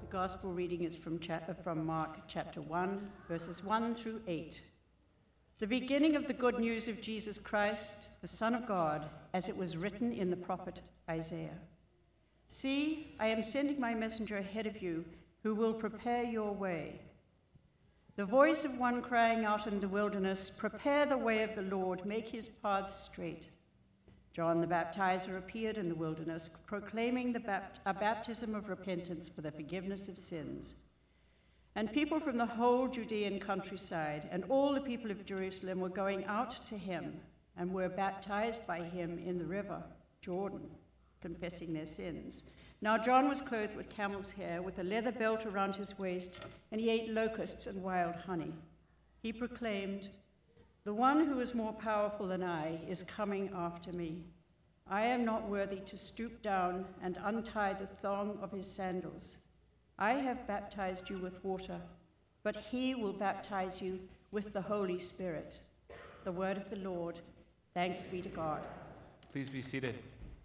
Gospel reading is from Mark chapter 1, verses 1 through 8. The beginning of the good news of Jesus Christ, the Son of God, as it was written in the prophet Isaiah. See, I am sending my messenger ahead of you, who will prepare your way. The voice of one crying out in the wilderness, prepare the way of the Lord, make his paths straight. John the Baptizer appeared in the wilderness, proclaiming a baptism of repentance for the forgiveness of sins. And people from the whole Judean countryside and all the people of Jerusalem were going out to him and were baptized by him in the river Jordan, confessing their sins. Now John was clothed with camel's hair, with a leather belt around his waist, and he ate locusts and wild honey. He proclaimed, "The one who is more powerful than I is coming after me. I am not worthy to stoop down and untie the thong of his sandals. I have baptized you with water, but he will baptize you with the Holy Spirit." The word of the Lord. Thanks be to God. Please be seated.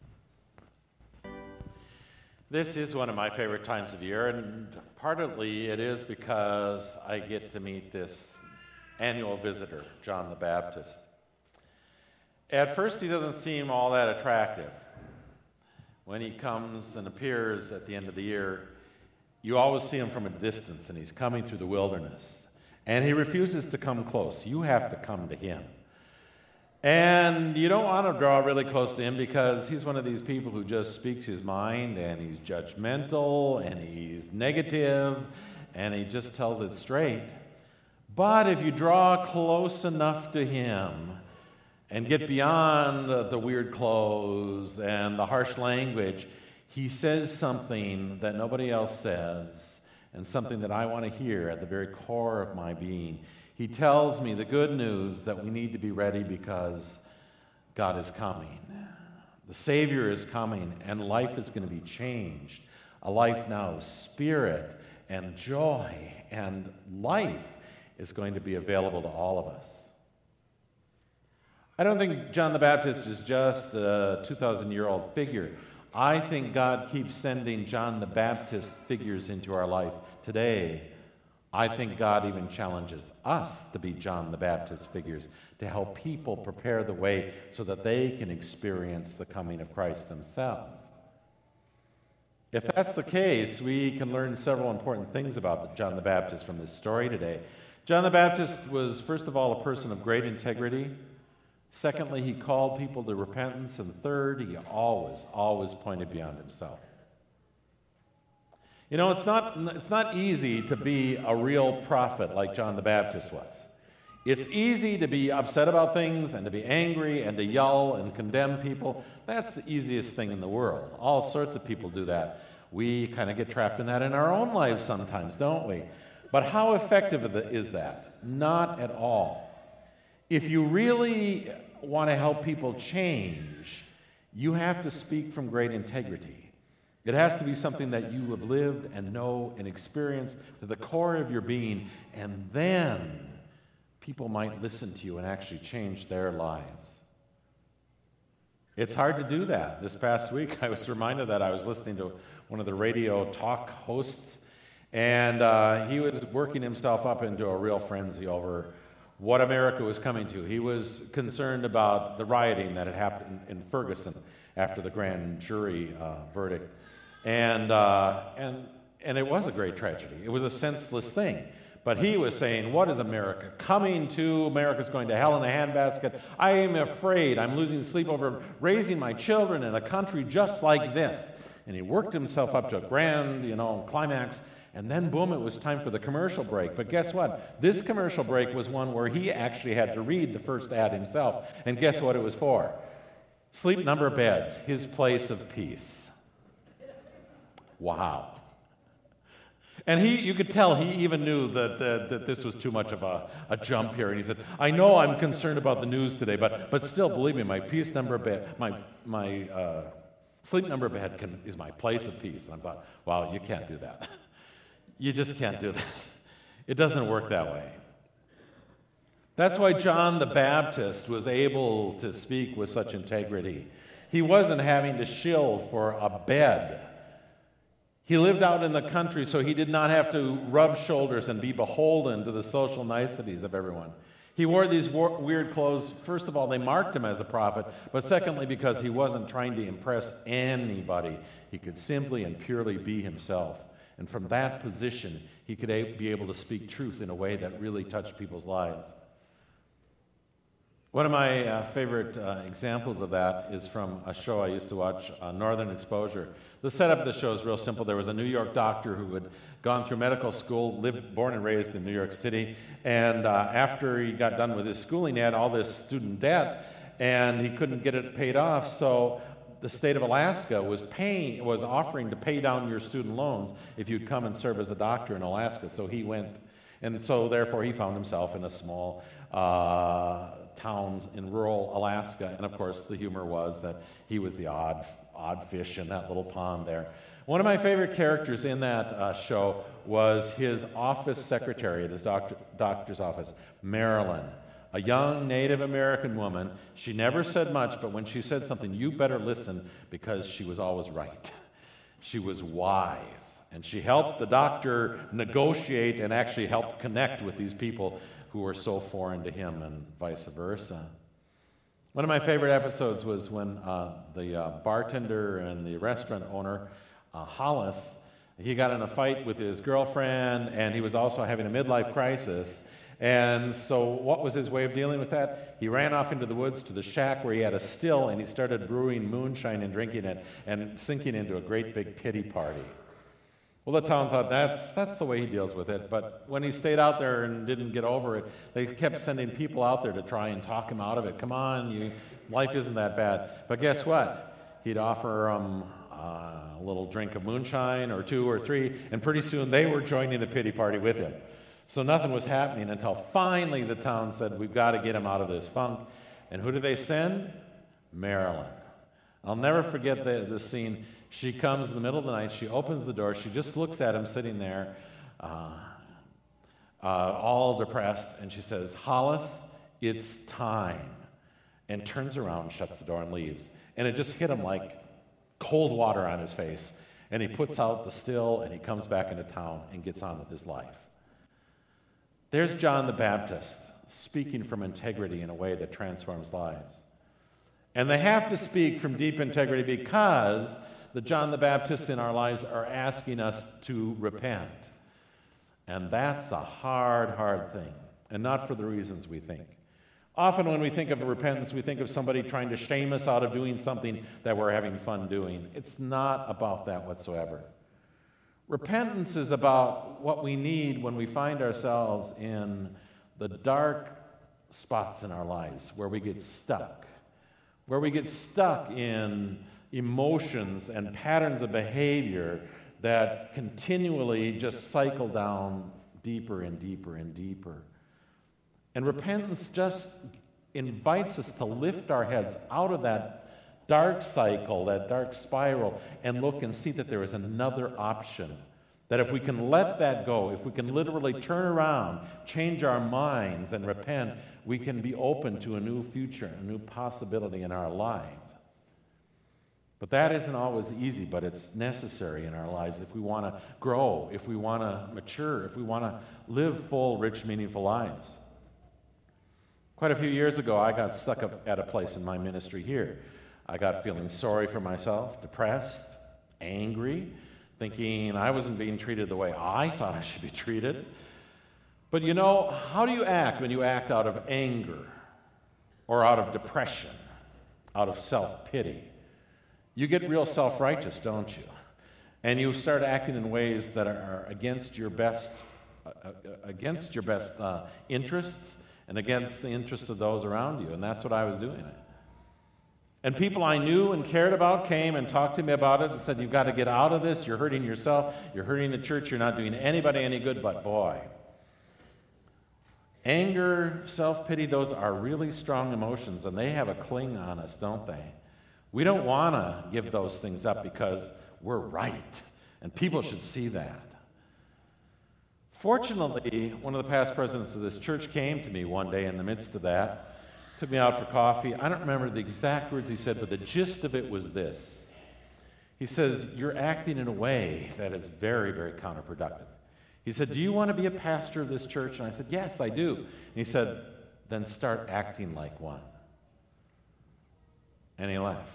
This is one of my favorite times of year, and partly it is because I get to meet this annual visitor, John the Baptist. At first, he doesn't seem all that attractive. When he comes and appears at the end of the year, you always see him from a distance, and he's coming through the wilderness. And he refuses to come close. You have to come to him. And you don't want to draw really close to him because he's one of these people who just speaks his mind, and he's judgmental, and he's negative, and he just tells it straight. But if you draw close enough to him and get beyond the weird clothes and the harsh language, he says something that nobody else says, and something that I want to hear at the very core of my being. He tells me the good news that we need to be ready because God is coming. The Savior is coming, and life is going to be changed. A life now of spirit and joy, and life is going to be available to all of us. I don't think John the Baptist is just a 2,000-year-old figure. I think God keeps sending John the Baptist figures into our life today. I think God even challenges us to be John the Baptist figures, to help people prepare the way so that they can experience the coming of Christ themselves. If that's the case, we can learn several important things about John the Baptist from this story today. John the Baptist was, first of all, a person of great integrity. Secondly, he called people to repentance. And third, he always pointed beyond himself. You know, it's not easy to be a real prophet like John the Baptist was. It's easy to be upset about things and to be angry and to yell and condemn people. That's the easiest thing in the world. All sorts of people do that. We kind of get trapped in that in our own lives sometimes, don't we? But how effective is that? Not at all. If you really want to help people change, you have to speak from great integrity. It has to be something that you have lived and know and experienced to the core of your being, and then people might listen to you and actually change their lives. It's hard to do that. This past week, I was reminded that I was listening to one of the radio talk hosts, and he was working himself up into a real frenzy over what America was coming to. He was concerned about the rioting that had happened in Ferguson after the grand jury verdict. And it was a great tragedy. It was a senseless thing. But he was saying, what is America coming to? America's going to hell in a handbasket. I am afraid I'm losing sleep over raising my children in a country just like this. And he worked himself up to a grand, climax. And then, boom, it was time for the commercial break. But guess what? This commercial break was one where he actually had to read the first ad himself. And guess what it was for? Sleep Number Beds, his place of peace. Wow. And you could tell he even knew that this was too much of a jump here. And he said, I know I'm concerned about the news today, but still, believe me, my peace number bed, my sleep number bed is my place of peace. And I thought, wow, you can't do that. You just can't do that. It doesn't work that way. That's why John the Baptist was able to speak with such integrity. He wasn't having to shill for a bed. He lived out in the country, so he did not have to rub shoulders and be beholden to the social niceties of everyone. He wore these weird clothes. First of all, they marked him as a prophet, but secondly, because he wasn't trying to impress anybody. He could simply and purely be himself. And from that position, he could be able to speak truth in a way that really touched people's lives. One of my favorite examples of that is from a show I used to watch, Northern Exposure. The setup of the show is real simple. There was a New York doctor who had gone through medical school, born and raised in New York City, and after he got done with his schooling, he had all this student debt, and he couldn't get it paid off, so the state of Alaska was offering to pay down your student loans if you'd come and serve as a doctor in Alaska, so he went. And so therefore he found himself in a small towns in rural Alaska, and of course the humor was that he was the odd fish in that little pond there. One of my favorite characters in that show was his office secretary at his doctor's office, Marilyn, a young Native American woman. She never said much, but when she said something, you better listen, because she was always right. She was wise, and she helped the doctor negotiate and actually help connect with these people who were so foreign to him, and vice versa. One of my favorite episodes was when the bartender and the restaurant owner, Hollis, he got in a fight with his girlfriend, and he was also having a midlife crisis. And so what was his way of dealing with that? He ran off into the woods to the shack where he had a still, and he started brewing moonshine and drinking it and sinking into a great big pity party. Well, the town thought that's the way he deals with it. But when he stayed out there and didn't get over it, they kept sending people out there to try and talk him out of it. Come on, life isn't that bad. But guess what? He'd offer them a little drink of moonshine or two or three, and pretty soon they were joining the pity party with him. So nothing was happening until finally the town said, we've got to get him out of this funk. And who did they send? Marilyn. I'll never forget the scene. She comes in the middle of the night, she opens the door, she just looks at him sitting there, all depressed, and she says, Hollis, it's time, and turns around, shuts the door, and leaves. And it just hit him like cold water on his face. And he puts out the still, and he comes back into town and gets on with his life. There's John the Baptist speaking from integrity in a way that transforms lives. And they have to speak from deep integrity because the John the Baptists in our lives are asking us to repent. And that's a hard, hard thing, and not for the reasons we think. Often when we think of repentance, we think of somebody trying to shame us out of doing something that we're having fun doing. It's not about that whatsoever. Repentance is about what we need when we find ourselves in the dark spots in our lives where we get stuck in emotions and patterns of behavior that continually just cycle down deeper and deeper and deeper. And repentance just invites us to lift our heads out of that dark cycle, that dark spiral, and look and see that there is another option. That if we can let that go, if we can literally turn around, change our minds, and repent, we can be open to a new future, a new possibility in our lives. But that isn't always easy, but it's necessary in our lives if we want to grow, if we want to mature, if we want to live full, rich, meaningful lives. Quite a few years ago, I got stuck at a place in my ministry here. I got feeling sorry for myself, depressed, angry, thinking I wasn't being treated the way I thought I should be treated. But you know, how do you act when you act out of anger or out of depression, out of self-pity? You get real self-righteous, don't you? And you start acting in ways that are against your best interests and against the interests of those around you. And that's what I was doing. And people I knew and cared about came and talked to me about it and said, you've got to get out of this. You're hurting yourself. You're hurting the church. You're not doing anybody any good. But boy, anger, self-pity, those are really strong emotions, and they have a cling on us, don't they? We don't want to give those things up because we're right, and people should see that. Fortunately, one of the past presidents of this church came to me one day in the midst of that, took me out for coffee. I don't remember the exact words he said, but the gist of it was this. He says, you're acting in a way that is very, very counterproductive. He said, do you want to be a pastor of this church? And I said, yes, I do. And he said, then start acting like one. And he left.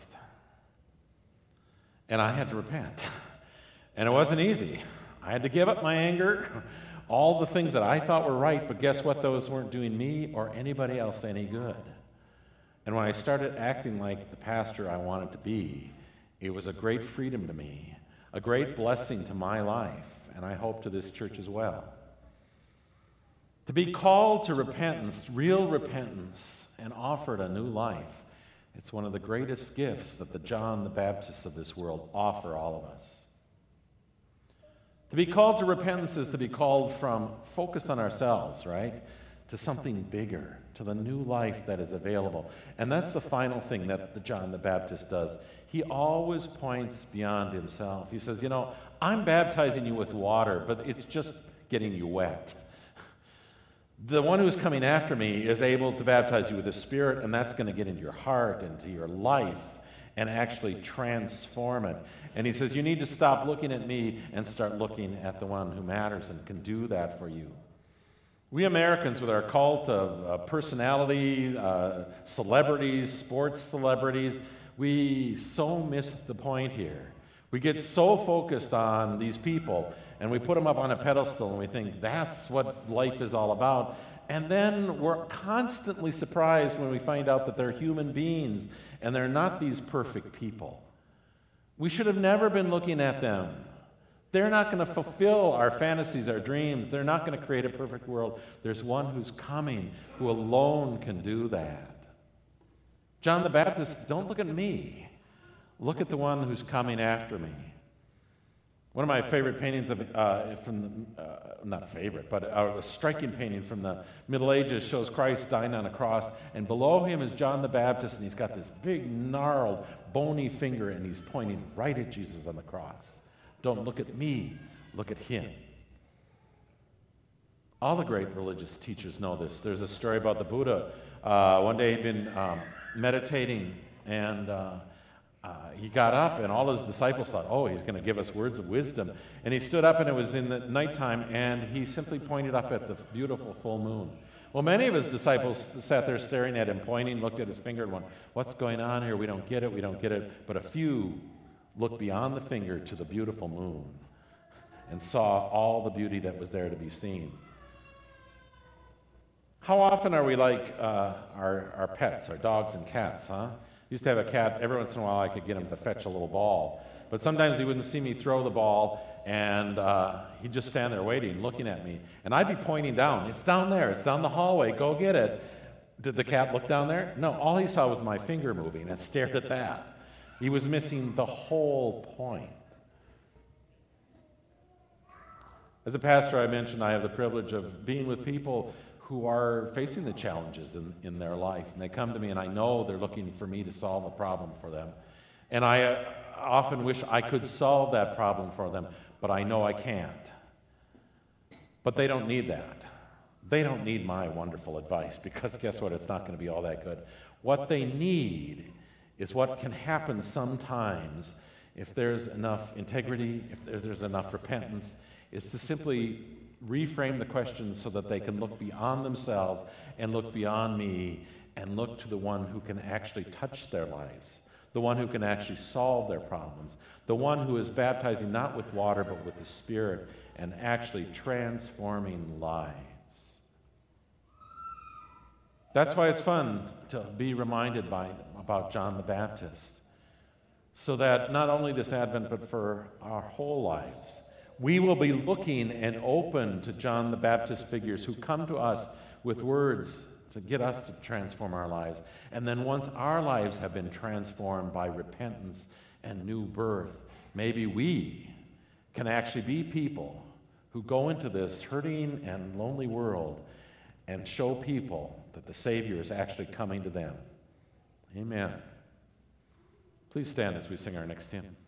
And I had to repent. And it wasn't easy. I had to give up my anger, all the things that I thought were right, but guess what? Those weren't doing me or anybody else any good. And when I started acting like the pastor I wanted to be, it was a great freedom to me, a great blessing to my life, and I hope to this church as well. To be called to repentance, real repentance, and offered a new life, it's one of the greatest gifts that the John the Baptist of this world offer all of us. To be called to repentance is to be called from focus on ourselves, right, to something bigger, to the new life that is available. And that's the final thing that John the Baptist does. He always points beyond himself. He says, I'm baptizing you with water, but it's just getting you wet. The one who's coming after me is able to baptize you with the Spirit, and that's going to get into your heart, into your life, and actually transform it. And he says, you need to stop looking at me and start looking at the one who matters and can do that for you. We Americans, with our cult of personality, celebrities, sports celebrities, we so miss the point here. We get so focused on these people, and we put them up on a pedestal, and we think that's what life is all about. And then we're constantly surprised when we find out that they're human beings, and they're not these perfect people. We should have never been looking at them. They're not going to fulfill our fantasies, our dreams. They're not going to create a perfect world. There's one who's coming, who alone can do that. John the Baptist, don't look at me. Look at the one who's coming after me. One of my favorite paintings a striking painting from the Middle Ages shows Christ dying on a cross, and below him is John the Baptist, and he's got this big, gnarled, bony finger, and he's pointing right at Jesus on the cross. Don't look at me, look at him. All the great religious teachers know this. There's a story about the Buddha. One day he'd been meditating, and he got up, and all his disciples thought, he's going to give us words of wisdom. And he stood up, and it was in the nighttime, and he simply pointed up at the beautiful full moon. Well, many of his disciples sat there staring at him, pointing, looked at his finger, and went, what's going on here? We don't get it. But a few looked beyond the finger to the beautiful moon and saw all the beauty that was there to be seen. How often are we like our pets, our dogs and cats, huh? Used to have a cat, every once in a while I could get him to fetch a little ball. But sometimes he wouldn't see me throw the ball, and he'd just stand there waiting, looking at me. And I'd be pointing down. It's down there. It's down the hallway. Go get it. Did the cat look down there? No, all he saw was my finger moving and stared at that. He was missing the whole point. As a pastor, I mentioned I have the privilege of being with people who are facing the challenges in their life. And they come to me, and I know they're looking for me to solve a problem for them. And I often wish I could solve that problem for them, but I know I can't. But they don't need that. They don't need my wonderful advice, because guess what? It's not going to be all that good. What they need is what can happen sometimes if there's enough integrity, if there's enough repentance, is to simply reframe the question so that they can look beyond themselves and look beyond me and look to the one who can actually touch their lives, the one who can actually solve their problems, the one who is baptizing not with water but with the Spirit and actually transforming lives. That's why it's fun to be reminded about John the Baptist, so that not only this Advent but for our whole lives, we will be looking and open to John the Baptist figures who come to us with words to get us to transform our lives. And then once our lives have been transformed by repentance and new birth, maybe we can actually be people who go into this hurting and lonely world and show people that the Savior is actually coming to them. Amen. Please stand as we sing our next hymn.